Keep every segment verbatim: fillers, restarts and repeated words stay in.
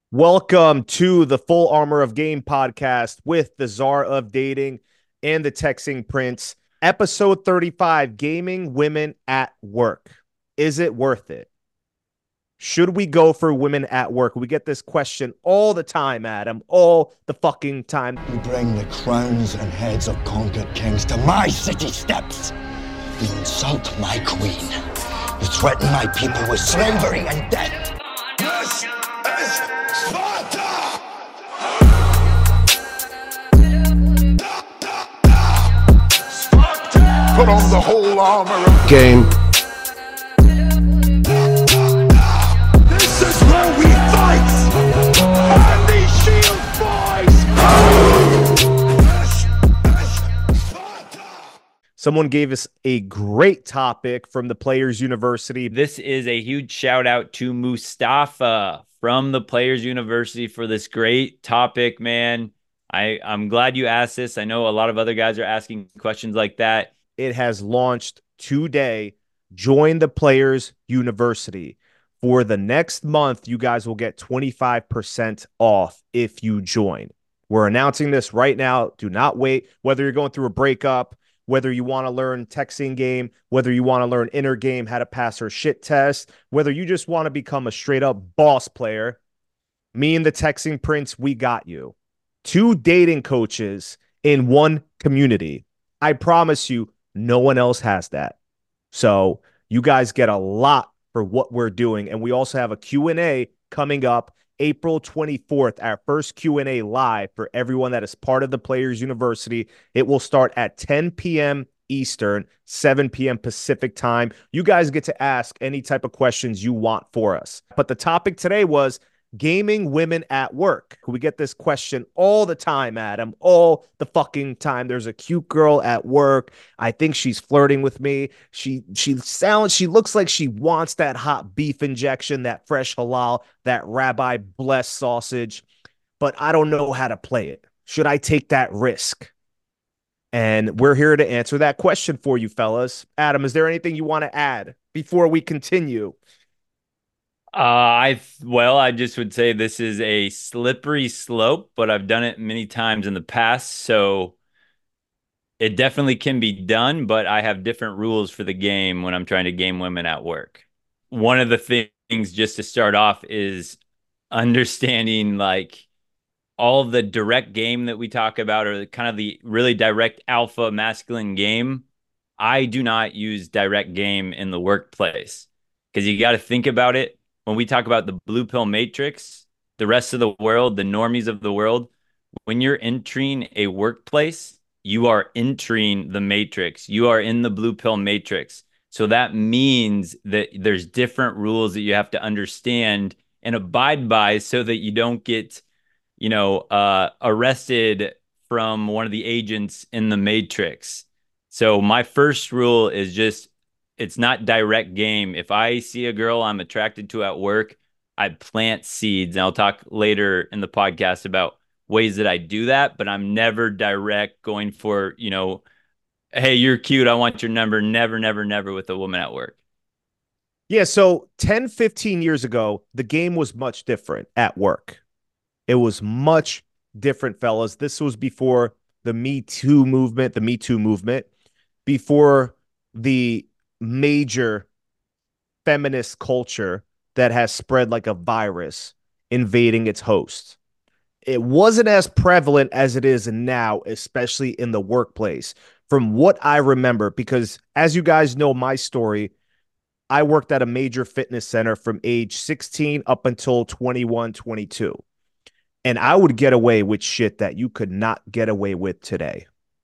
Welcome to the Full Armor of Game podcast with the Czar of Dating and the Texting Prince. Episode thirty-five, Gaming Women at Work. Is it worth it? Should we go for women at work? We get this question all the time, Adam, all the fucking time. You bring the crowns and heads of conquered kings to my city steps. You insult my queen. You threaten my people with slavery and death. This is Sparta! Sparta! Put on the whole armor of game. This is where we fight! And these shield boys! Someone gave us a great topic from the Players University. This is a huge shout out to Mustafa from the Players University for this great topic, man. I, I'm glad you asked this. I know a lot of other guys are asking questions like that. It has launched today. Join the Players University. For the next month, you guys will get twenty-five percent off if you join. We're announcing this right now. Do not wait. Whether you're going through a breakup, whether you want to learn texting game, whether you want to learn inner game, how to pass her shit test, whether you just want to become a straight up boss player, me and the Texting Prince, we got you. Two dating coaches in one community. I promise you, no one else has that. So you guys get a lot for what we're doing. And we also have a Q and A coming up April twenty-fourth, our first Q and A live for everyone that is part of the Players University. It will start at ten p.m. Eastern, seven p.m. Pacific time. You guys get to ask any type of questions you want for us. But the topic today was gaming women at work. We get this question all the time, Adam, all the fucking time. There's a cute girl at work. I think she's flirting with me. She she sounds, she looks like she wants that hot beef injection, that fresh halal, that rabbi blessed sausage, but I don't know how to play it. Should I take that risk? And we're here to answer that question for you, fellas. Adam, is there anything you want to add before we continue? Uh, I well, I just would say this is a slippery slope, but I've done it many times in the past, so it definitely can be done, but I have different rules for the game when I'm trying to game women at work. One of the things just to start off is understanding like all of the direct game that we talk about, or kind of the really direct alpha masculine game. I do not use direct game in the workplace because you got to think about it. When we talk about the blue pill matrix, the rest of the world, the normies of the world, when you're entering a workplace, you are entering the matrix. You are in the blue pill matrix. So that means that there's different rules that you have to understand and abide by so that you don't get, you know, uh, arrested from one of the agents in the matrix. So my first rule is just, it's not direct game. If I see a girl I'm attracted to at work, I plant seeds. And I'll talk later in the podcast about ways that I do that, but I'm never direct going for, you know, hey, you're cute, I want your number. Never, never, never with a woman at work. Yeah, so ten, fifteen years ago, the game was much different at work. It was much different, fellas. This was before the Me Too movement, the Me Too movement, before the major feminist culture that has spread like a virus invading its host. It wasn't as prevalent as it is now, especially in the workplace. From what I remember, because as you guys know my story, I worked at a major fitness center from age sixteen up until twenty-one, twenty-two. And I would get away with shit that you could not get away with today.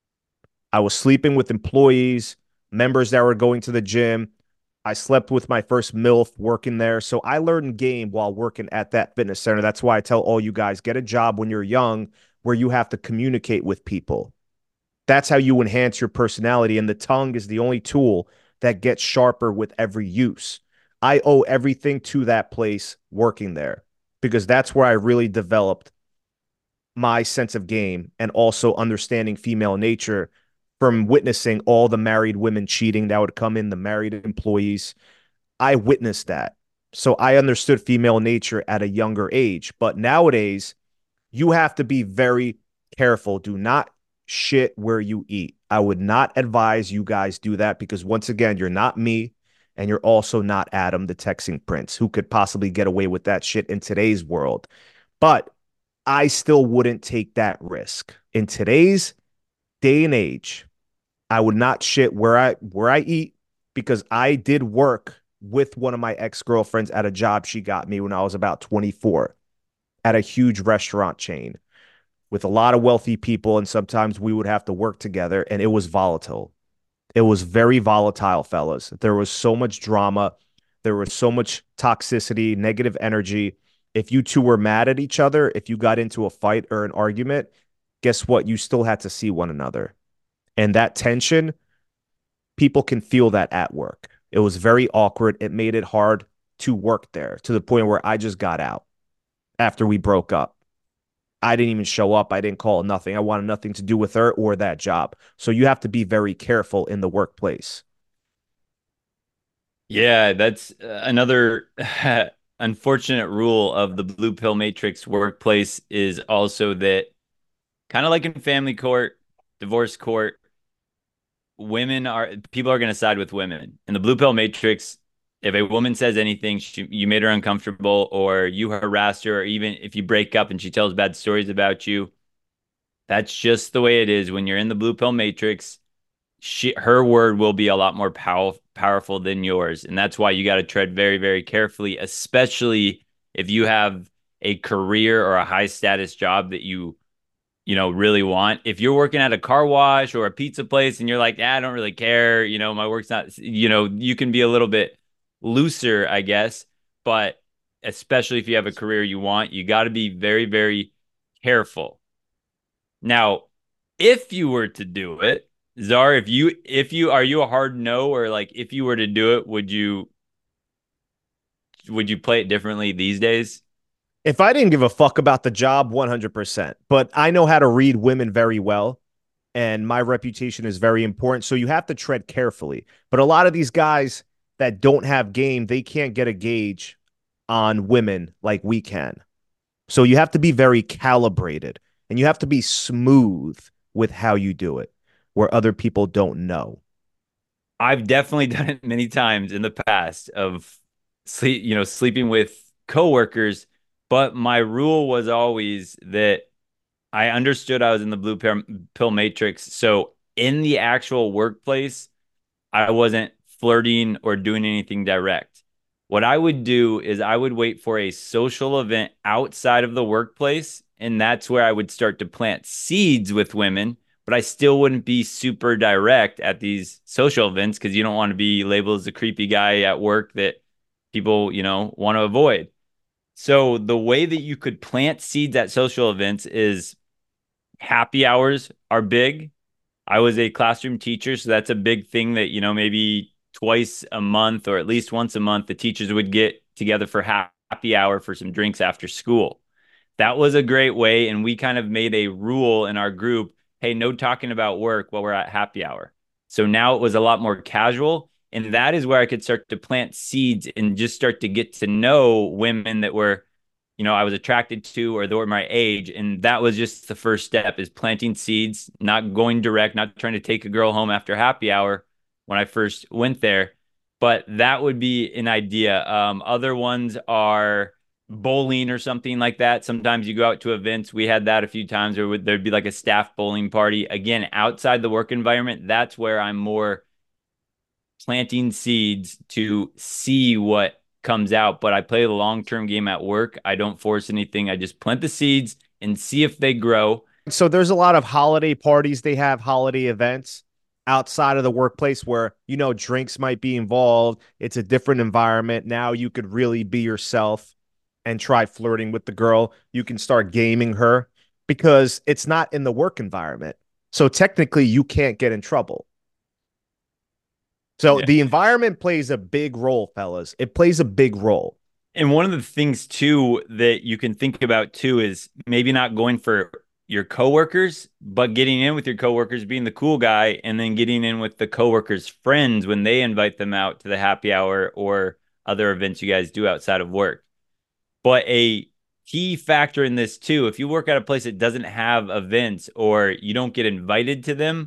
I was sleeping with employees, members that were going to the gym. I slept with my first MILF working there. So I learned game while working at that fitness center. That's why I tell all you guys, get a job when you're young where you have to communicate with people. That's how you enhance your personality. And the tongue is the only tool that gets sharper with every use. I owe everything to that place working there because that's where I really developed my sense of game and also understanding female nature from witnessing all the married women cheating that would come in, the married employees. I witnessed that. So I understood female nature at a younger age. But nowadays, you have to be very careful. Do not shit where you eat. I would not advise you guys do that because once again, you're not me and you're also not Adam, the texting prince, who could possibly get away with that shit in today's world. But I still wouldn't take that risk. In today's day and age, I would not shit where I where I eat because I did work with one of my ex-girlfriends at a job she got me when I was about twenty-four at a huge restaurant chain with a lot of wealthy people, and sometimes we would have to work together, and it was volatile. It was very volatile, fellas. There was so much drama. There was so much toxicity, negative energy. If you two were mad at each other, if you got into a fight or an argument, guess what? You still had to see one another. And that tension, people can feel that at work. It was very awkward. It made it hard to work there to the point where I just got out after we broke up. I didn't even show up. I didn't call nothing. I wanted nothing to do with her or that job. So you have to be very careful in the workplace. Yeah, that's uh, another unfortunate rule of the Blue Pill Matrix workplace is also that kind of like in family court, divorce court, women are people are going to side with women. In the Blue Pill Matrix, if a woman says anything, she, you made her uncomfortable or you harassed her, or even if you break up and she tells bad stories about you, that's just the way it is. When you're in the Blue Pill Matrix, she her word will be a lot more pow- powerful than yours. And that's why you got to tread very, very carefully, especially if you have a career or a high status job that you, you know, really want. If you're working at a car wash or a pizza place and you're like, ah, I don't really care, you know, my work's not, you know, you can be a little bit looser, I guess. But especially if you have a career you want, you got to be very, very careful. Now, if you were to do it, Czar, if you if you are you a hard no, or like if you were to do it, would you would you play it differently these days? If I didn't give a fuck about the job, one hundred percent. But I know how to read women very well, and my reputation is very important. So you have to tread carefully. But a lot of these guys that don't have game, they can't get a gauge on women like we can. So you have to be very calibrated and you have to be smooth with how you do it, where other people don't know. I've definitely done it many times in the past of sleep, you know, sleeping with coworkers, but my rule was always that I understood I was in the blue pill matrix. So in the actual workplace, I wasn't flirting or doing anything direct. What I would do is I would wait for a social event outside of the workplace, and that's where I would start to plant seeds with women, but I still wouldn't be super direct at these social events because you don't want to be labeled as a creepy guy at work that people, you know, want to avoid. So the way that you could plant seeds at social events is happy hours are big. I was a classroom teacher, so that's a big thing that, you know, maybe twice a month or at least once a month, the teachers would get together for happy hour for some drinks after school. That was a great way. And we kind of made a rule in our group, hey, no talking about work while we're at happy hour. So now it was a lot more casual. And that is where I could start to plant seeds and just start to get to know women that were, you know, I was attracted to or they were my age. And that was just the first step is planting seeds, not going direct, not trying to take a girl home after happy hour when I first went there. But that would be an idea. Um, other ones are bowling or something like that. Sometimes you go out to events. We had that a few times where there'd be like a staff bowling party. Again, outside the work environment, that's where I'm more planting seeds to see what comes out. But I play the long-term game at work. I don't force anything. I just plant the seeds and see if they grow. So there's a lot of holiday parties. They have holiday events outside of the workplace where, you know, drinks might be involved. It's a different environment. Now you could really be yourself and try flirting with the girl. You can start gaming her because it's not in the work environment. So technically you can't get in trouble. So Yeah. the environment plays a big role, fellas. It plays a big role. And one of the things too that you can think about too is maybe not going for your coworkers, but getting in with your coworkers, being the cool guy, and then getting in with the coworkers' friends when they invite them out to the happy hour or other events you guys do outside of work. But a key factor in this too, if you work at a place that doesn't have events or you don't get invited to them,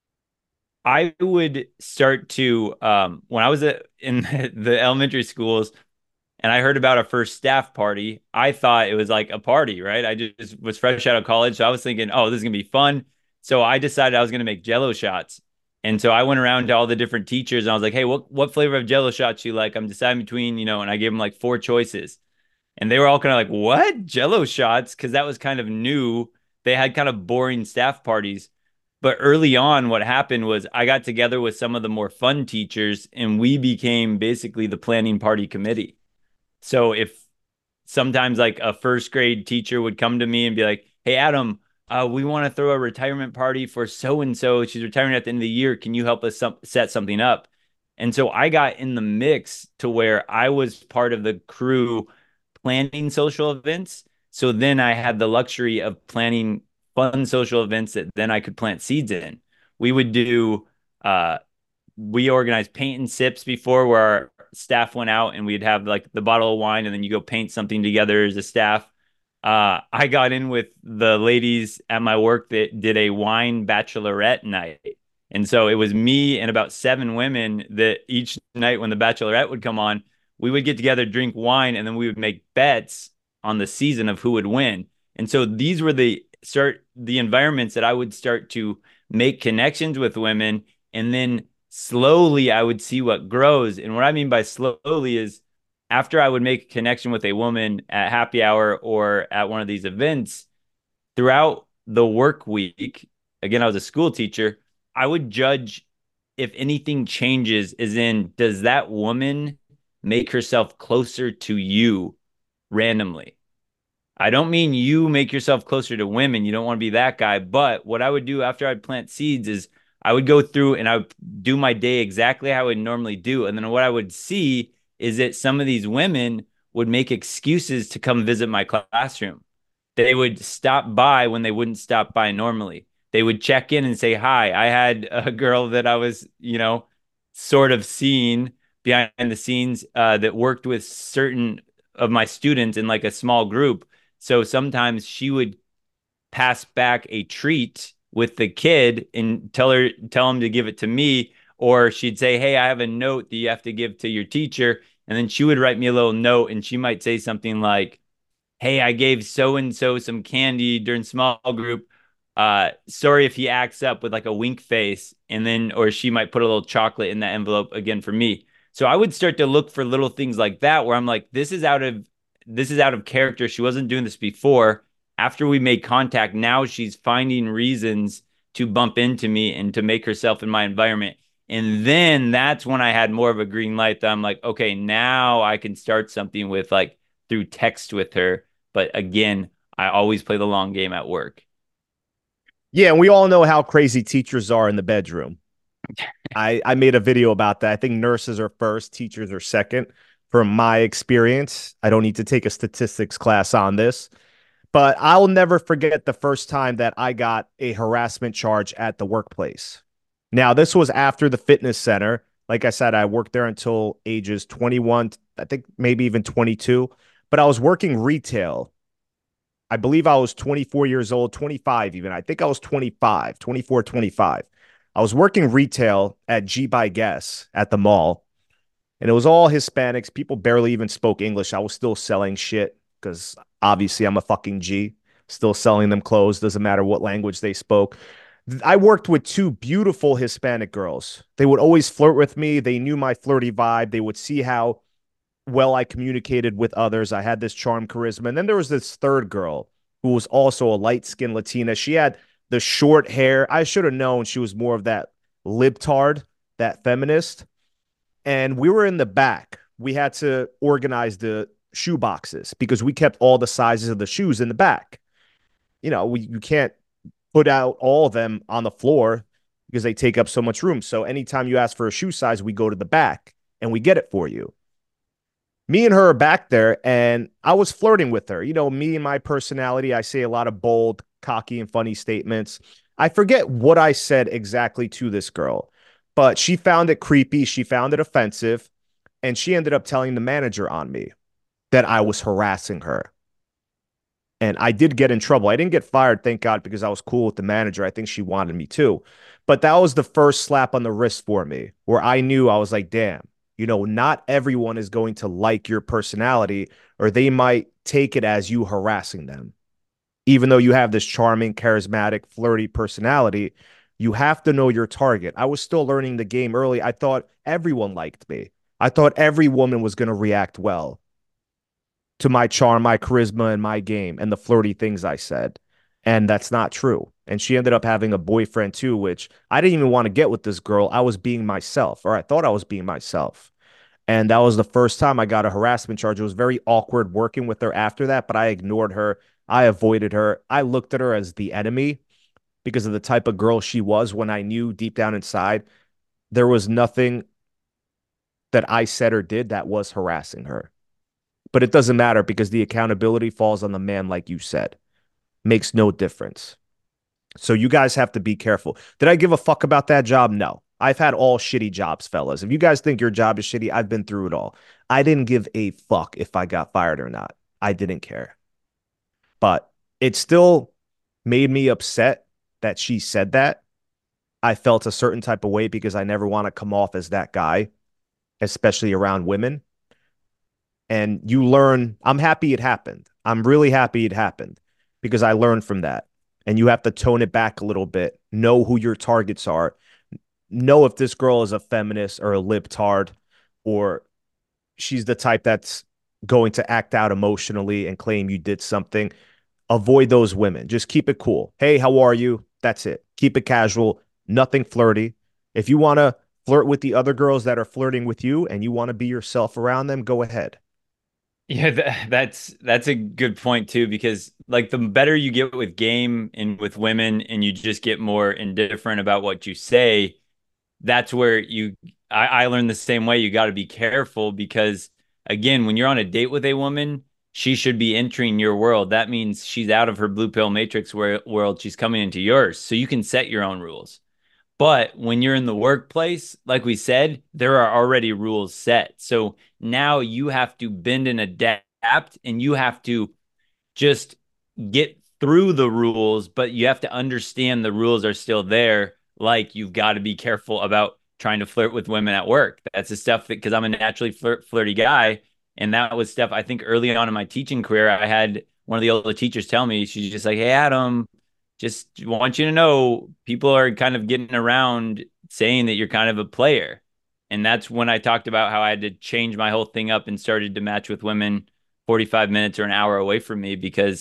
I would start to um, when I was in the elementary schools and I heard about a first staff party, I thought it was like a party, right? I just was fresh out of college, so I was thinking, oh, this is gonna be fun. So I decided I was gonna make Jello shots, and so I went around to all the different teachers and I was like, hey, what what flavor of Jello shots you like? I'm deciding between, you know, and I gave them like four choices, and they were all kind of like, what Jello shots? Because that was kind of new. They had kind of boring staff parties. But early on, what happened was I got together with some of the more fun teachers, and we became basically the planning party committee. So if sometimes like a first grade teacher would come to me and be like, hey, Adam, uh, we want to throw a retirement party for so and so. She's retiring at the end of the year. Can you help us some- set something up? And so I got in the mix to where I was part of the crew planning social events. So then I had the luxury of planning fun social events that then I could plant seeds in. We would do, uh, we organized paint and sips before where our staff went out and we'd have like the bottle of wine and then you go paint something together as a staff. Uh, I got in with the ladies at my work that did a wine bachelorette night. And so it was me and about seven women that each night when the bachelorette would come on, we would get together, drink wine, and then we would make bets on the season of who would win. And so these were the start the environments that I would start to make connections with women, and then slowly I would see what grows. And what I mean by slowly is after I would make a connection with a woman at happy hour or at one of these events, throughout the work week, again, I was a school teacher, I would judge if anything changes, as in, does that woman make herself closer to you randomly? I don't mean you make yourself closer to women. You don't want to be that guy. But what I would do after I'd plant seeds is I would go through and I would do my day exactly how I would normally do. And then what I would see is that some of these women would make excuses to come visit my classroom. They would stop by when they wouldn't stop by normally. They would check in and say hi. I had a girl that I was, you know, sort of seeing behind the scenes uh, that worked with certain of my students in like a small group. So sometimes she would pass back a treat with the kid and tell her, tell him to give it to me. Or she'd say, hey, I have a note that you have to give to your teacher. And then she would write me a little note and she might say something like, hey, I gave so-and-so some candy during small group. Uh, sorry if he acts up, with like a wink face. And then, or she might put a little chocolate in that envelope again for me. So I would start to look for little things like that where I'm like, this is out of, this is out of character. She wasn't doing this before. After we made contact, now she's finding reasons to bump into me and to make herself in my environment. And then that's when I had more of a green light that I'm like, okay, now I can start something with like through text with her. But again, I always play the long game at work. Yeah, and we all know how crazy teachers are in the bedroom. I, I made a video about that. I think nurses are first, teachers are second. From my experience, I don't need to take a statistics class on this, but I'll never forget the first time that I got a harassment charge at the workplace. Now, this was after the fitness center. Like I said, I worked there until ages twenty-one, I think maybe even twenty-two, but I was working retail. I believe I was twenty-four years old, twenty-five even. I think I was twenty-five, twenty-four, twenty-five. I was working retail at G by Guess at the mall, and it was all Hispanics. People barely even spoke English. I was still selling shit because obviously I'm a fucking G, still selling them clothes. Doesn't matter what language they spoke. I worked with two beautiful Hispanic girls. They would always flirt with me. They knew my flirty vibe. They would see how well I communicated with others. I had this charm, charisma. And then there was this third girl who was also a light-skinned Latina. She had the short hair. I should have known she was more of that libtard, that feminist. And we were in the back. We had to organize the shoe boxes because we kept all the sizes of the shoes in the back. You know, we, you can't put out all of them on the floor because they take up so much room. So anytime you ask for a shoe size, we go to the back and we get it for you. Me and her are back there, and I was flirting with her. You know, me and my personality, I say a lot of bold, cocky, and funny statements. I forget what I said exactly to this girl, but she found it creepy. She found it offensive. And she ended up telling the manager on me that I was harassing her. And I did get in trouble. I didn't get fired, thank God, because I was cool with the manager. I think she wanted me to. But that was the first slap on the wrist for me, where I knew I was like, damn, you know, not everyone is going to like your personality, or they might take it as you harassing them. Even though you have this charming, charismatic, flirty personality, you have to know your target. I was still learning the game early. I thought everyone liked me. I thought every woman was going to react well to my charm, my charisma, and my game and the flirty things I said. And that's not true. And she ended up having a boyfriend too, which I didn't even want to get with this girl. I was being myself, or I thought I was being myself. And that was the first time I got a harassment charge. It was very awkward working with her after that, but I ignored her. I avoided her. I looked at her as the enemy because of the type of girl she was, when I knew deep down inside there was nothing that I said or did that was harassing her. But it doesn't matter because the accountability falls on the man, like you said. Makes no difference. So you guys have to be careful. Did I give a fuck about that job? No. I've had all shitty jobs, fellas. If you guys think your job is shitty, I've been through it all. I didn't give a fuck if I got fired or not. I didn't care. But it still made me upset that she said that. I felt a certain type of way because I never want to come off as that guy, especially around women. And you learn, I'm happy it happened. I'm really happy it happened because I learned from that. And you have to tone it back a little bit. Know who your targets are. Know if this girl is a feminist or a libtard, or she's the type that's going to act out emotionally and claim you did something. Avoid those women. Just keep it cool. Hey, how are you? That's it. Keep it casual. Nothing flirty. If you want to flirt with the other girls that are flirting with you and you want to be yourself around them, go ahead. Yeah, that, that's that's a good point too, because like the better you get with game and with women and you just get more indifferent about what you say, that's where you I, I learned the same way. You got to be careful because again, when you're on a date with a woman, she should be entering your world. That means she's out of her blue pill matrix wor- world. She's coming into yours. So you can set your own rules. But when you're in the workplace, like we said, there are already rules set. So now you have to bend and adapt, and you have to just get through the rules, but you have to understand the rules are still there. Like you've got to be careful about trying to flirt with women at work. That's the stuff that, because I'm a naturally flirt, flirty guy. And that was stuff I think early on in my teaching career, I had one of the older teachers tell me, she's just like, hey, Adam, just want you to know people are kind of getting around saying that you're kind of a player. And that's when I talked about how I had to change my whole thing up and started to match with women forty-five minutes or an hour away from me because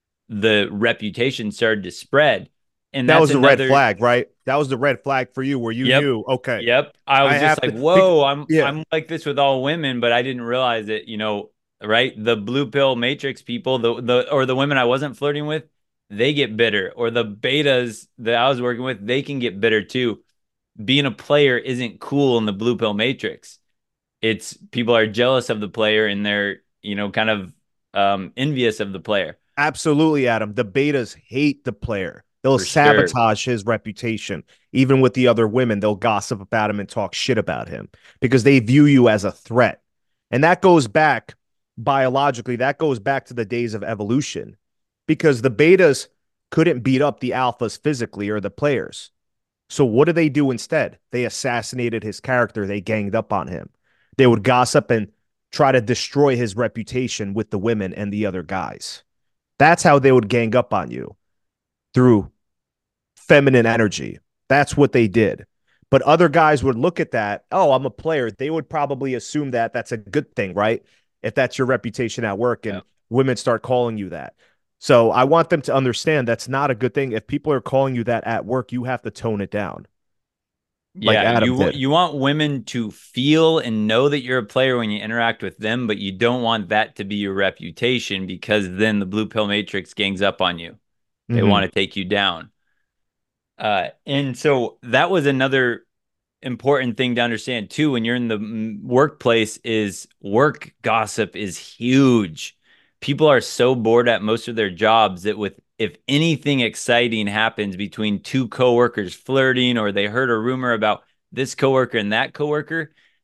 the reputation started to spread. And That that's was the red another, flag, right? That was the red flag for you where you yep, knew, okay, yep. I I was just have like, to think. whoa, I'm Yeah, I'm like this with all women, but I didn't realize it, you know, right? The blue pill matrix people, the the or the women I wasn't flirting with, they get bitter. Or the betas that I was working with, they can get bitter too. Being a player isn't cool in the blue pill matrix. It's people are jealous of the player and they're, you know, kind of um envious of the player. absolutely, Adam. The betas hate the player. They'll For sure. sabotage his reputation. Even with the other women, they'll gossip about him and talk shit about him because they view you as a threat. And that goes back biologically, that goes back to the days of evolution because the betas couldn't beat up the alphas physically or the players. So what did they do instead? They assassinated his character. They ganged up on him. They would gossip and try to destroy his reputation with the women and the other guys. That's how they would gang up on you, through feminine energy. That's what they did. But other guys would look at that. Oh, I'm a player. They would probably assume that that's a good thing, right? If that's your reputation at work and Yeah. women start calling you that. So I want them to understand that's not a good thing. If people are calling you that at work, you have to tone it down, like Yeah, Adam you did. you want women to feel and know that you're a player when you interact with them, but you don't want that to be your reputation because then the blue pill matrix gangs up on you. They Mm-hmm. want to take you down. Uh, and so that was another important thing to understand too when you're in the mm, workplace is work gossip is huge. People are so bored at most of their jobs that with if anything exciting happens between two coworkers flirting or they heard a rumor about this coworker and that coworker,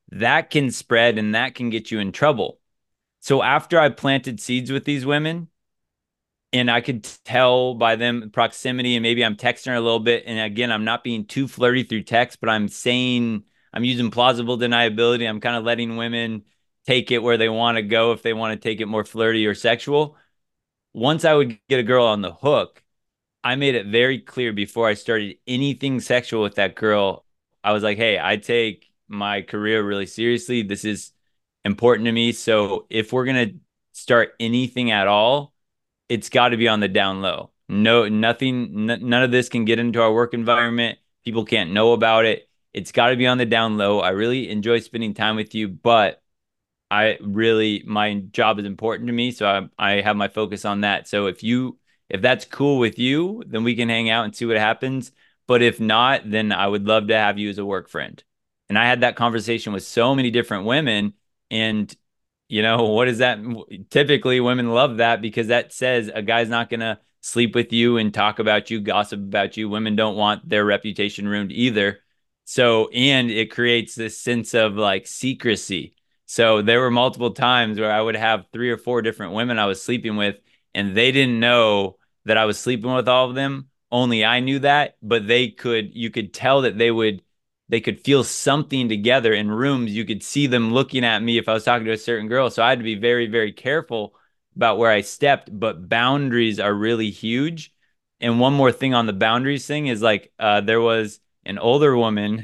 that can spread and that can get you in trouble. So after I planted seeds with these women, and I could tell by them proximity, and maybe I'm texting her a little bit. And again, I'm not being too flirty through text, but I'm saying I'm using plausible deniability. I'm kind of letting women take it where they want to go if they want to take it more flirty or sexual. Once I would get a girl on the hook, I made it very clear before I started anything sexual with that girl. I was like, hey, I take my career really seriously. This is important to me. So if we're going to start anything at all, it's got to be on the down low. No, nothing, n- none of this can get into our work environment. People can't know about it. It's got to be on the down low. I really enjoy spending time with you, but I really, my job is important to me. So I, I have my focus on that. So if you, if that's cool with you, then we can hang out and see what happens. But if not, then I would love to have you as a work friend. And I had that conversation with so many different women. And you know, what is that? Typically, women love that because that says a guy's not going to sleep with you and talk about you, gossip about you. Women don't want their reputation ruined either. So, and it creates this sense of like secrecy. So, there were multiple times where I would have three or four different women I was sleeping with, and they didn't know that I was sleeping with all of them. Only I knew that, but they could, you could tell that they would they could feel something together in rooms. You could see them looking at me if I was talking to a certain girl. So I had to be very, very careful about where I stepped. But boundaries are really huge. And one more thing on the boundaries thing is like uh, there was an older woman.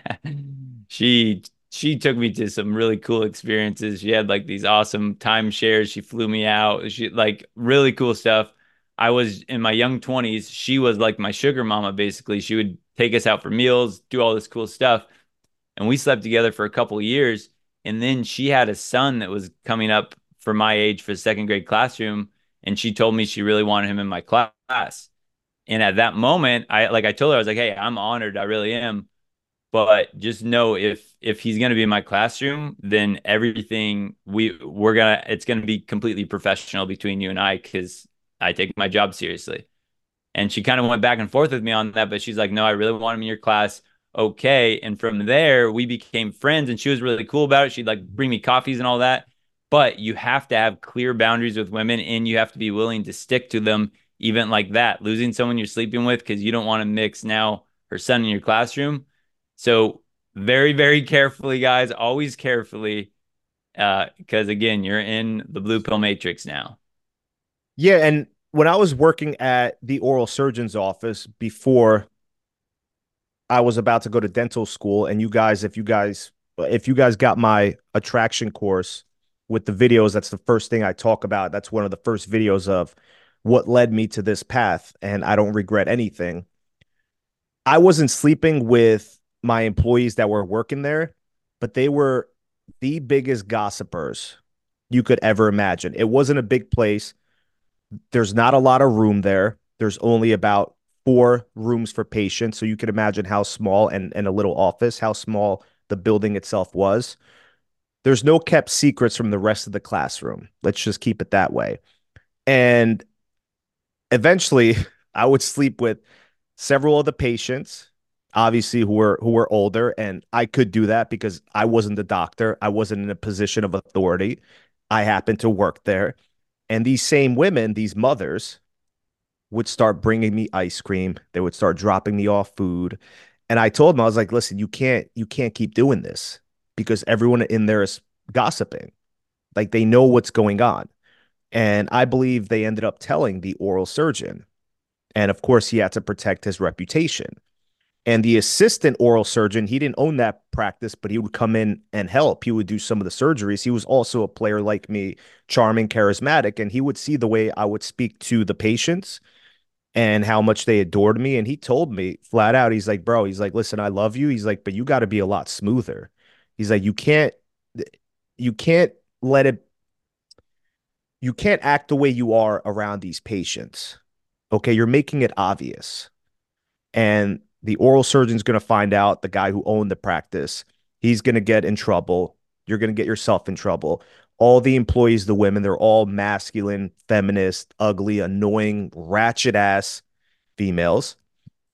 she she took me to some really cool experiences. She had like these awesome timeshares. She flew me out. She like really cool stuff. I was in my young twenties. She was like my sugar mama, basically. She would take us out for meals, do all this cool stuff. And we slept together for a couple of years. And then she had a son that was coming up for my age for the second grade classroom. And she told me she really wanted him in my class. And at that moment, I like I told her, I was like, hey, I'm honored. I really am. But just know if if he's gonna be in my classroom, then everything we we're gonna it's gonna be completely professional between you and I because I take my job seriously. And she kind of went back and forth with me on that, but she's like, no, I really want him in your class. Okay. And from there, we became friends and she was really cool about it. She'd like bring me coffees and all that. But you have to have clear boundaries with women and you have to be willing to stick to them, even like that. Losing someone you're sleeping with because you don't want to mix now her son in your classroom. So, very, very carefully, guys, always carefully. Uh, because again, you're in the blue pill matrix now. Yeah, and when I was working at the oral surgeon's office before I was about to go to dental school, and you guys, if you guys, if you guys got my attraction course with the videos, that's the first thing I talk about. That's one of the first videos of what led me to this path, and I don't regret anything. I wasn't sleeping with my employees that were working there, but they were the biggest gossipers you could ever imagine. It wasn't a big place. There's not a lot of room there. There's only about four rooms for patients. So you can imagine how small and, and a little office, how small the building itself was. There's no kept secrets from the rest of the classroom. Let's just keep it that way. And eventually I would sleep with several of the patients, obviously who were who were older, and I could do that because I wasn't the doctor. I wasn't in a position of authority. I happened to work there. And these same women, these mothers, would start bringing me ice cream. They would start dropping me off food. And I told them, I was like, listen, you can't, you can't keep doing this because everyone in there is gossiping. Like they know what's going on. And I believe they ended up telling the oral surgeon. And of course, he had to protect his reputation. And the assistant oral surgeon, he didn't own that practice, but he would come in and help. He would do some of the surgeries. He was also a player like me, charming, charismatic, and he would see the way I would speak to the patients and how much they adored me. And he told me flat out, he's like, bro, he's like, listen, I love you. He's like, but you got to be a lot smoother. He's like, you can't, you can't let it, you can't act the way you are around these patients. Okay. You're making it obvious. And the oral surgeon's going to find out, the guy who owned the practice, he's going to get in trouble. You're going to get yourself in trouble. All the employees, the women, they're all masculine, feminist, ugly, annoying, ratchet ass females.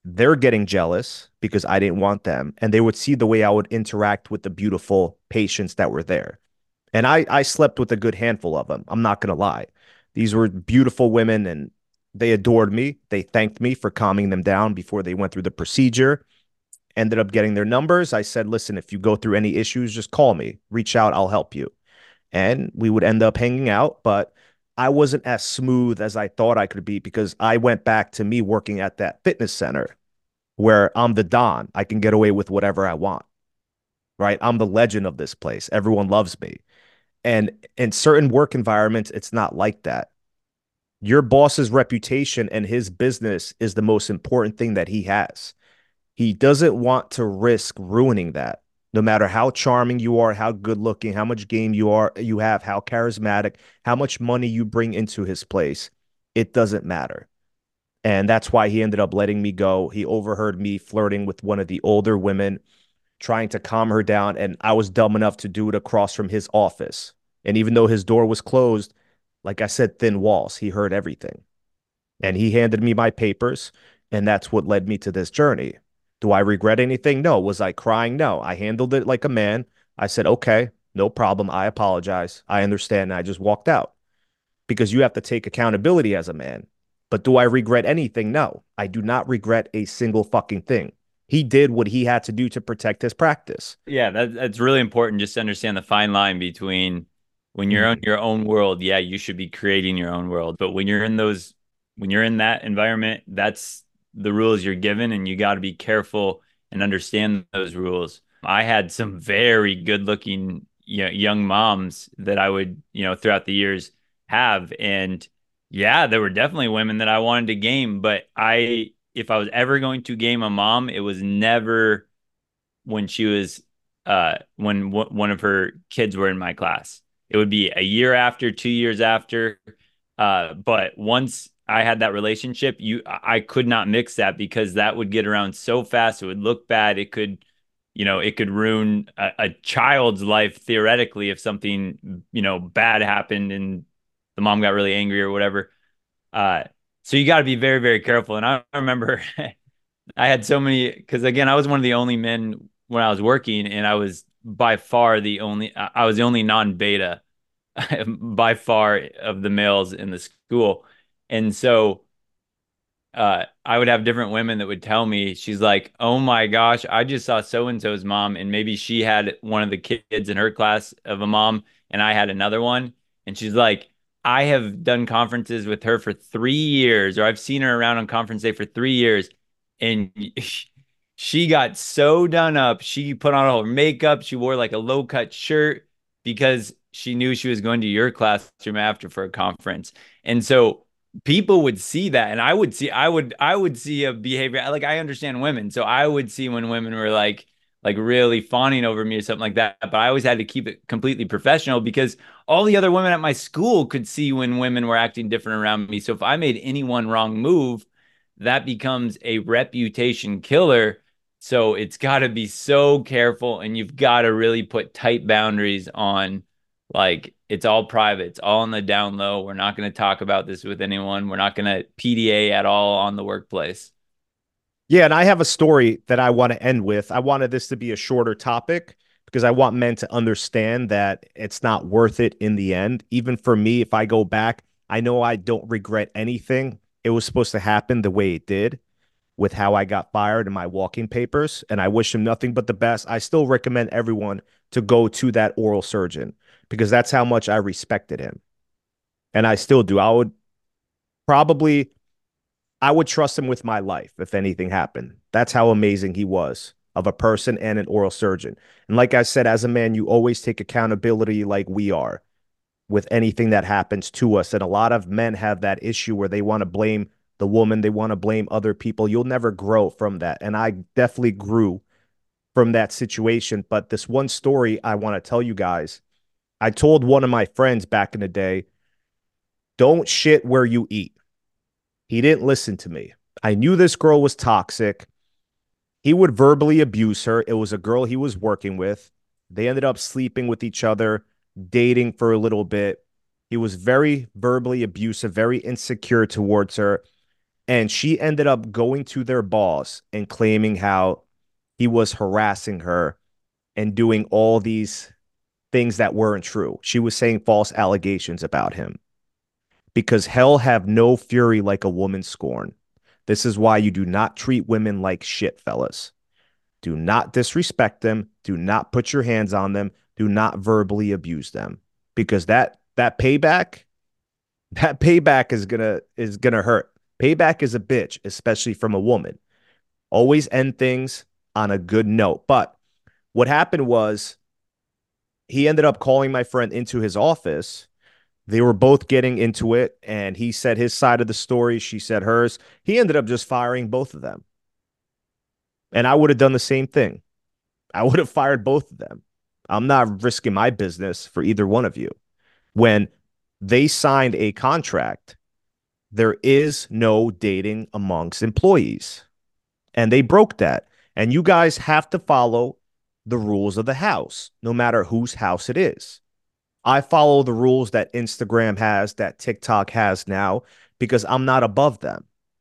They're getting jealous because I didn't want them. And they would see the way I would interact with the beautiful patients that were there. And I, I slept with a good handful of them. I'm not going to lie. These were beautiful women and they adored me. They thanked me for calming them down before they went through the procedure. Ended up getting their numbers. I said, listen, if you go through any issues, just call me, reach out, I'll help you. And we would end up hanging out, but I wasn't as smooth as I thought I could be because I went back to me working at that fitness center where I'm the Don. I can get away with whatever I want, right? I'm the legend of this place. Everyone loves me. And in certain work environments, it's not like that. Your boss's reputation and his business is the most important thing that he has. He doesn't want to risk ruining that. No matter how charming you are, how good looking, how much game you are, you have, how charismatic, how much money you bring into his place, it doesn't matter. And that's why he ended up letting me go. He overheard me flirting with one of the older women, trying to calm her down. And I was dumb enough to do it across from his office. And even though his door was closed, like I said, thin walls, he heard everything. And he handed me my papers. And that's what led me to this journey. Do I regret anything? No. Was I crying? No. I handled it like a man. I said, okay, no problem. I apologize. I understand. And I just walked out because you have to take accountability as a man. But do I regret anything? No. I do not regret a single fucking thing. He did what he had to do to protect his practice. Yeah, that, that's really important just to understand the fine line between when you're in your own world, yeah, you should be creating your own world. But when you're in those, when you're in that environment, that's the rules you're given, and you got to be careful and understand those rules. I had some very good looking, you know, young moms that I would, you know, throughout the years have. And yeah, there were definitely women that I wanted to game, but I, if I was ever going to game a mom, it was never when she was, uh, when w- one of her kids were in my class. It would be a year after, two years after. Uh, but once I had that relationship, you, I could not mix that because that would get around so fast. It would look bad. It could, you know, it could ruin a, a child's life theoretically if something, you know, bad happened and the mom got really angry or whatever. Uh, so you got to be very, very careful. And I remember I had so many, because again, I was one of the only men when I was working, and I was by far the only, I was the only non-beta by far of the males in the school. And so uh, I would have different women that would tell me, she's like, oh my gosh, I just saw so-and-so's mom, and maybe she had one of the kids in her class of a mom, and I had another one. And she's like, I have done conferences with her for three years, or I've seen her around on conference day for three years. And she got so done up. She put on all her makeup. She wore like a low cut shirt because she knew she was going to your classroom after for a conference. And so people would see that, and I would see, I would, I would see a behavior. Like, I understand women, so I would see when women were like, like really fawning over me or something like that. But I always had to keep it completely professional because all the other women at my school could see when women were acting different around me. So if I made any one wrong move, that becomes a reputation killer. So it's got to be so careful, and you've got to really put tight boundaries on, like, it's all private. It's all on the down low. We're not going to talk about this with anyone. We're not going to P D A at all on the workplace. Yeah, and I have a story that I want to end with. I wanted this to be a shorter topic because I want men to understand that it's not worth it in the end. Even for me, if I go back, I know I don't regret anything. It was supposed to happen the way it did with how I got fired in my walking papers, and I wish him nothing but the best. I still recommend everyone to go to that oral surgeon because that's how much I respected him. And I still do. I would probably I would trust him with my life if anything happened. That's how amazing he was of a person and an oral surgeon. And like I said, as a man, you always take accountability like we are with anything that happens to us. And a lot of men have that issue where they want to blame the woman, they want to blame other people. You'll never grow from that. And I definitely grew from that situation. But this one story I want to tell you guys, I told one of my friends back in the day, don't shit where you eat. He didn't listen to me. I knew this girl was toxic. He would verbally abuse her. It was a girl he was working with. They ended up sleeping with each other, dating for a little bit. He was very verbally abusive, very insecure towards her. And she ended up going to their boss and claiming how he was harassing her and doing all these things that weren't true. She was saying false allegations about him because hell have no fury like a woman scorn. This is why you do not treat women like shit, fellas. Do not disrespect them. Do not put your hands on them. Do not verbally abuse them because that that payback, that payback is gonna is gonna hurt. Payback is a bitch, especially from a woman. Always end things on a good note. But what happened was he ended up calling my friend into his office. They were both getting into it, and he said his side of the story. She said hers. He ended up just firing both of them. And I would have done the same thing. I would have fired both of them. I'm not risking my business for either one of you. When they signed a contract, there is no dating amongst employees. And they broke that. And you guys have to follow the rules of the house, no matter whose house it is. I follow the rules that Instagram has, that TikTok has now, because I'm not above them.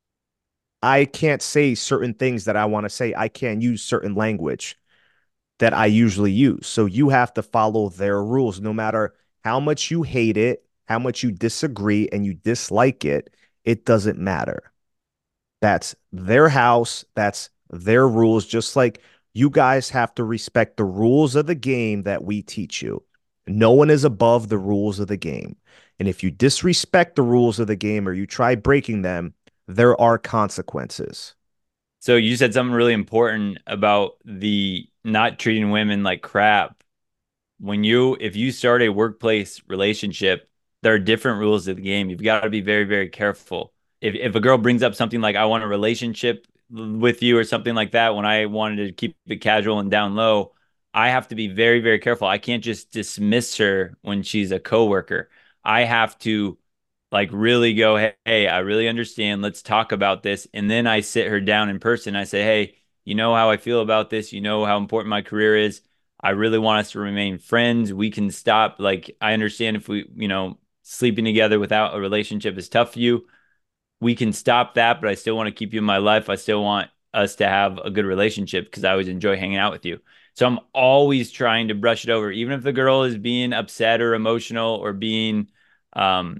I can't say certain things that I want to say. I can't use certain language that I usually use. So you have to follow their rules, no matter how much you hate it, how much you disagree and you dislike it. It doesn't matter. That's their house. That's their rules. Just like you guys have to respect the rules of the game that we teach you. No one is above the rules of the game. And if you disrespect the rules of the game or you try breaking them, there are consequences. So you said something really important about the not treating women like crap. When you, if you start a workplace relationship, there are different rules of the game. You've got to be very, very careful. If if a girl brings up something like I want a relationship with you or something like that, when I wanted to keep it casual and down low, I have to be very, very careful. I can't just dismiss her when she's a coworker. I have to like really go, hey, hey, I really understand. Let's talk about this. And then I sit her down in person. I say, hey, you know how I feel about this. You know how important my career is. I really want us to remain friends. We can stop. Like, I understand if we, you know, sleeping together without a relationship is tough for you. We can stop that, but I still want to keep you in my life. I still want us to have a good relationship because I always enjoy hanging out with you. So I'm always trying to brush it over, even if the girl is being upset or emotional or being um,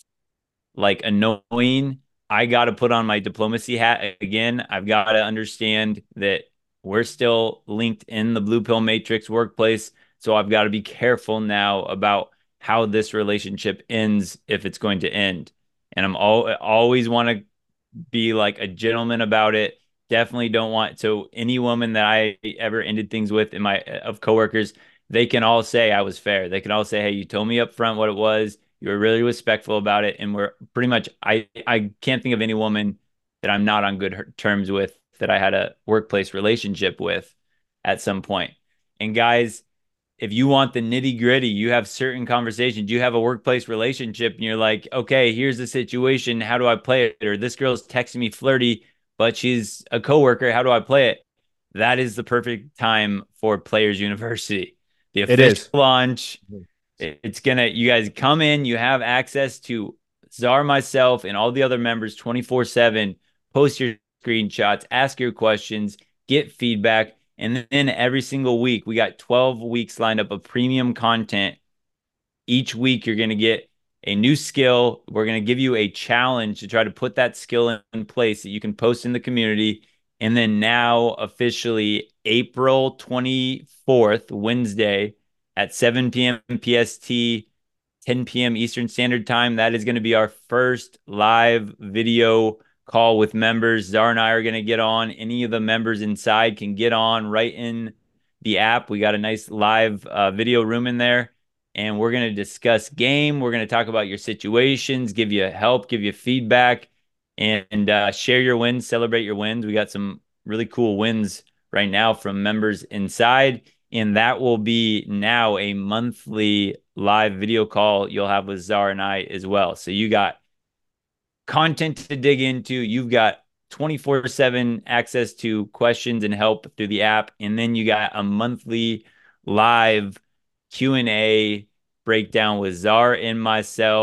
like annoying. I got to put on my diplomacy hat again. I've got to understand that we're still linked in the blue pill matrix workplace. So I've got to be careful now about how this relationship ends if it's going to end. And I'm all, always want to be like a gentleman about it. Definitely don't want, so any woman that I ever ended things with in my of coworkers, they can all say I was fair. They can all say, hey, you told me up front what it was. You were really respectful about it. And we're pretty much, I, I can't think of any woman that I'm not on good terms with that I had a workplace relationship with at some point. And guys, if you want the nitty gritty, you have certain conversations, you have a workplace relationship and you're like, okay, here's the situation. How do I play it? Or this girl's texting me flirty, but she's a coworker. How do I play it? That is the perfect time for Players University. The It is. official launch. It's gonna, you guys come in, you have access to Czar, myself, and all the other members twenty-four seven. Post your screenshots, ask your questions, get feedback. And then every single week, we got twelve weeks lined up of premium content. Each week, you're going to get a new skill. We're going to give you a challenge to try to put that skill in place that you can post in the community. And then now, officially, April twenty-fourth, Wednesday at seven p.m. P S T, ten p.m. Eastern Standard Time, that is going to be our first live video call with members. Czar and I are going to get on. Any of the members inside can get on right in the app. We got a nice live uh, video room in there, and we're going to discuss game. We're going to talk about your situations, give you help, give you feedback, and uh, share your wins, celebrate your wins. We got some really cool wins right now from members inside, and that will be now a monthly live video call you'll have with Czar and I as well. So you got content to dig into. You've got twenty-four seven access to questions and help through the app. And then you got a monthly live Q and A breakdown with Czar and myself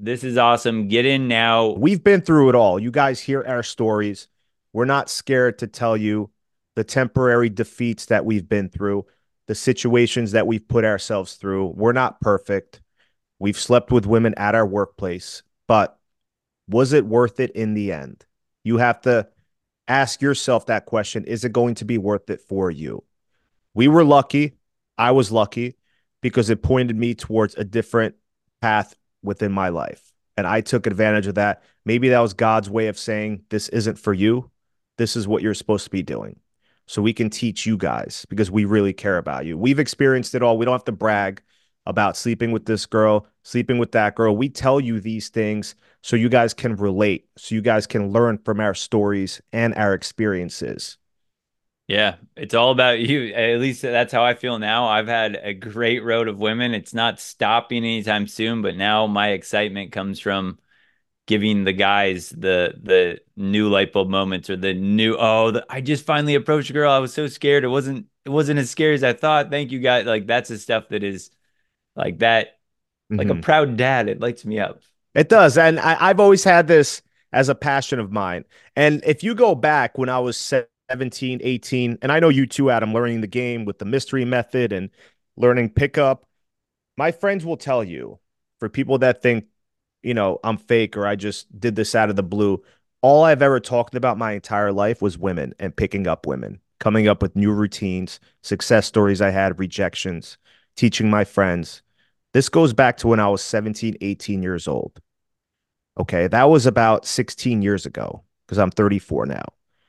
This is awesome. Get in now. We've been through it all. You guys hear our stories. We're not scared to tell you the temporary defeats that we've been through, the situations that we've put ourselves through. We're not perfect. We've slept with women at our workplace, but was it worth it in the end? You have to ask yourself that question. Is it going to be worth it for you? We were lucky. I was lucky because it pointed me towards a different path within my life. And I took advantage of that. Maybe that was God's way of saying, this isn't for you. This is what you're supposed to be doing. So we can teach you guys because we really care about you. We've experienced it all. We don't have to brag about sleeping with this girl, sleeping with that girl. We tell you these things so you guys can relate, so you guys can learn from our stories and our experiences. Yeah, it's all about you. At least that's how I feel now. I've had a great road of women. It's not stopping anytime soon, but now my excitement comes from giving the guys the the new light bulb moments or the new oh the, I just finally approached a girl. I was so scared. It wasn't it wasn't as scary as I thought. Thank you guys. Like that's the stuff that is like that, like a Mm-hmm. proud dad. It lights me up. It does. And I, I've always had this as a passion of mine. And if you go back when I was seventeen, eighteen, and I know you too, Adam, learning the game with the mystery method and learning pickup, my friends will tell you, for people that think, you know, I'm fake or I just did this out of the blue, all I've ever talked about my entire life was women and picking up women, coming up with new routines, success stories I had, rejections, teaching my friends. This goes back to when I was seventeen, eighteen years old. Okay. That was about sixteen years ago because I'm thirty-four now.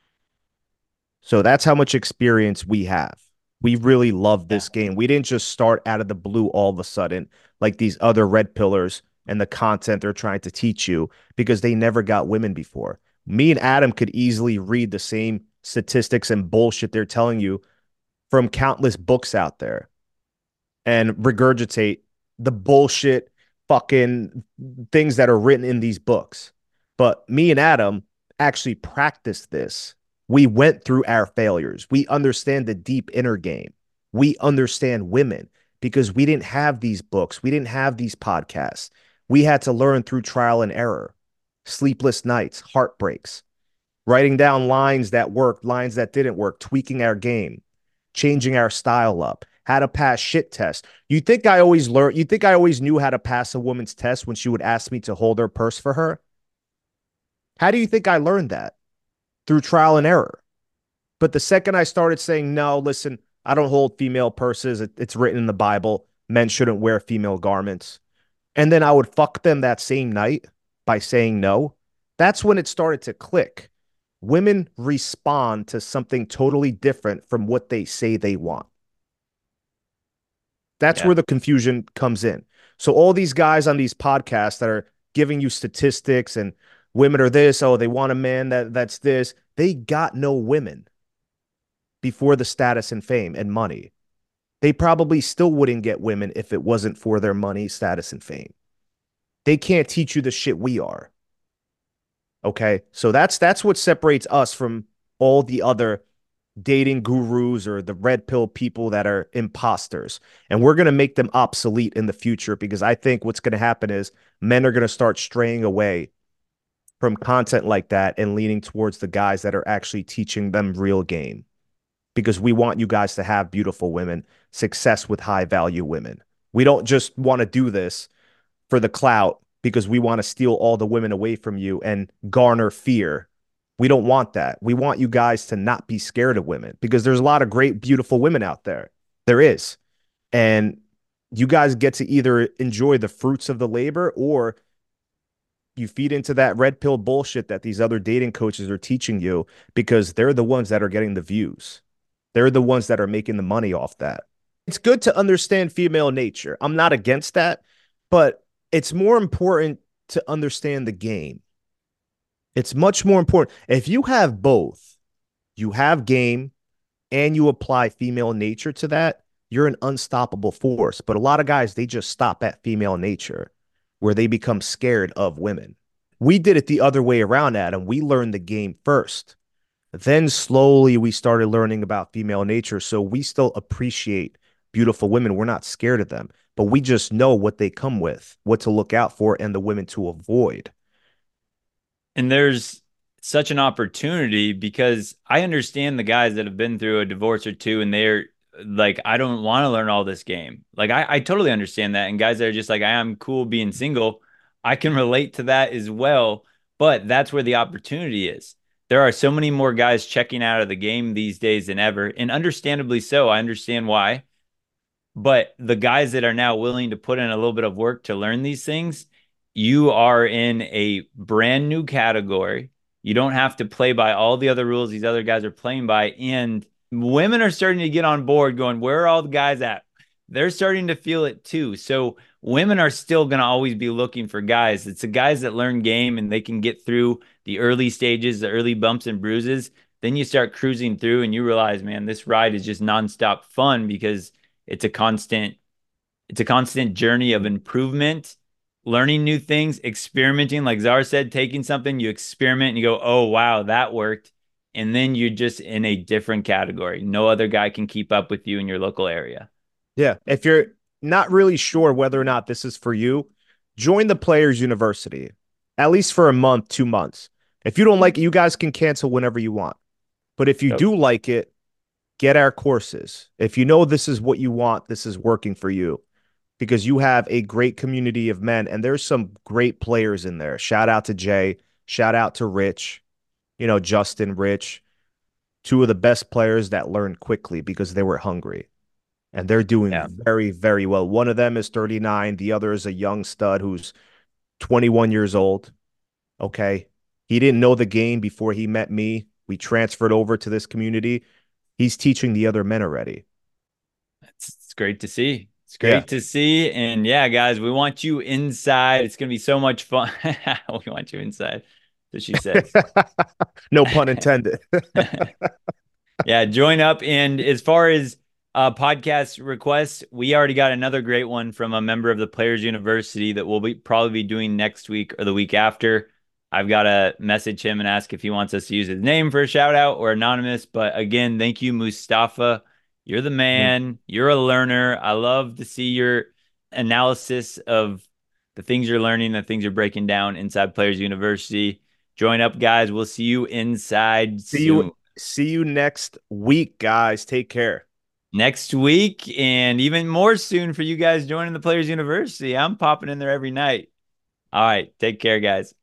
So that's how much experience we have. We really love Yeah. this game. We didn't just start out of the blue all of a sudden, like these other red pillars and the content they're trying to teach you because they never got women before. Me and Adam could easily read the same statistics and bullshit they're telling you from countless books out there and regurgitate the bullshit fucking things that are written in these books. But me and Adam actually practiced this. We went through our failures. We understand the deep inner game. We understand women because we didn't have these books. We didn't have these podcasts. We had to learn through trial and error, sleepless nights, heartbreaks, writing down lines that worked, lines that didn't work, tweaking our game, changing our style up, how to pass shit tests. You think I always learned, you think I always knew how to pass a woman's test when she would ask me to hold her purse for her? How do you think I learned that? Through trial and error. But the second I started saying, no, listen, I don't hold female purses. It, it's written in the Bible. Men shouldn't wear female garments. And then I would fuck them that same night by saying no. That's when it started to click. Women respond to something totally different from what they say they want. That's Yeah. where the confusion comes in. So all these guys on these podcasts that are giving you statistics and women are this, oh, they want a man that that's this. They got no women before the status and fame and money. They probably still wouldn't get women if it wasn't for their money, status, and fame. They can't teach you the shit we are. Okay. So that's that's what separates us from all the other dating gurus or the red pill people that are imposters. And we're going to make them obsolete in the future because I think what's going to happen is men are going to start straying away from content like that and leaning towards the guys that are actually teaching them real game because we want you guys to have beautiful women, success with high value women. We don't just want to do this for the clout because we want to steal all the women away from you and garner fear. We don't want that. We want you guys to not be scared of women because there's a lot of great, beautiful women out there. There is. And you guys get to either enjoy the fruits of the labor or you feed into that red pill bullshit that these other dating coaches are teaching you because they're the ones that are getting the views. They're the ones that are making the money off that. It's good to understand female nature. I'm not against that, but it's more important to understand the game. It's much more important. If you have both, you have game and you apply female nature to that, you're an unstoppable force. But a lot of guys, they just stop at female nature where they become scared of women. We did it the other way around, Adam. We learned the game first. Then slowly we started learning about female nature. So we still appreciate beautiful women. We're not scared of them. but we just know what they come with, what to look out for, and the women to avoid. And there's such an opportunity because I understand the guys that have been through a divorce or two and they're like, I don't want to learn all this game. Like, I, I totally understand that. And guys that are just like, I am cool being single, I can relate to that as well. But that's where the opportunity is. There are so many more guys checking out of the game these days than ever. And understandably so. I understand why. But the guys that are now willing to put in a little bit of work to learn these things, you are in a brand new category. You don't have to play by all the other rules these other guys are playing by. And women are starting to get on board going, where are all the guys at? They're starting to feel it too. So women are still going to always be looking for guys. It's the guys that learn game and they can get through the early stages, the early bumps and bruises. Then you start cruising through and you realize, man, this ride is just nonstop fun because it's a constant, it's a constant journey of improvement, learning new things, experimenting. Like Czar said, taking something, you experiment and you go, oh, wow, that worked. And then you're just in a different category. No other guy can keep up with you in your local area. Yeah. If you're not really sure whether or not this is for you, join the Players University, at least for a month, two months. If you don't like it, you guys can cancel whenever you want. But if you Yep. do like it, get our courses. If you know this is what you want, this is working for you because you have a great community of men and there's some great players in there. Shout out to Jay. Shout out to Rich, you know, Justin, Rich, two of the best players that learned quickly because they were hungry and they're doing Yeah. very, very well. One of them is thirty-nine. The other is a young stud who's twenty-one years old. Okay. He didn't know the game before he met me. We transferred over to this community. He's teaching the other men already. It's, it's great to see. It's Yeah. great to see. And yeah, guys, we want you inside. It's going to be so much fun. We want you inside. So she says. No pun intended. Yeah, join up. And as far as uh, podcast requests, we already got another great one from a member of the Players University that we'll be probably be doing next week or the week after. I've got to message him and ask if he wants us to use his name for a shout out or anonymous. But again, thank you, Mustafa. You're the man. You're a learner. I love to see your analysis of the things you're learning, the things you're breaking down inside Players University. Join up, guys. We'll see you inside See soon. you see you next week, guys. Take care. Next week, and even more soon for you guys joining the Players University. I'm popping in there every night. All right. Take care, guys.